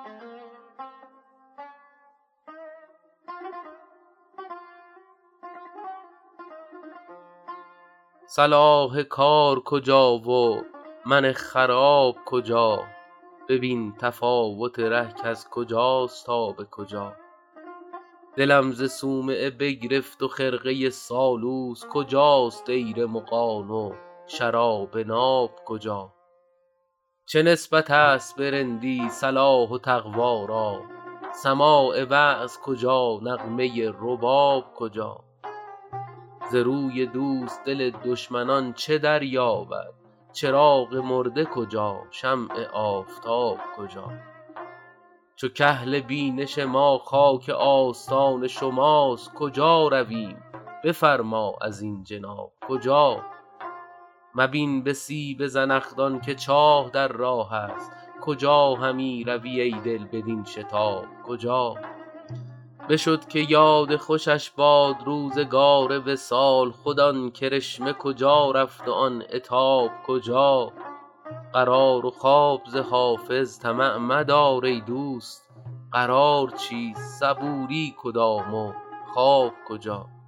صلاح کار کجا و من خراب کجا؟ ببین تفاوت ره کز کجاست تا به کجا. دلم ز صومعه بگرفت و خرقه سالوس کجاست دیر مغان و شراب ناب کجا. چه نسبت است به رندی صلاح و تقوا را؟ سماع وعظ کجا نغمه رباب کجا. ز روی دوست دل دشمنان چه دریابد؟ چراغ مرده کجا شمع آفتاب کجا. چو کحل بینش ما خاک آستان شماست کجا رویم بفرما از این جناب کجا. مبین به سیب زنخدان که چاه در راه است کجا همی روی ای دل بدین شتاب کجا. بشد که یاد خوشش باد روزگار وصال خود آن کرشمه کجا رفت و آن عتاب کجا. قرار و خواب ز حافظ طمع مدار ای دوست، قرار چیست صبوری کدام و خواب کجا.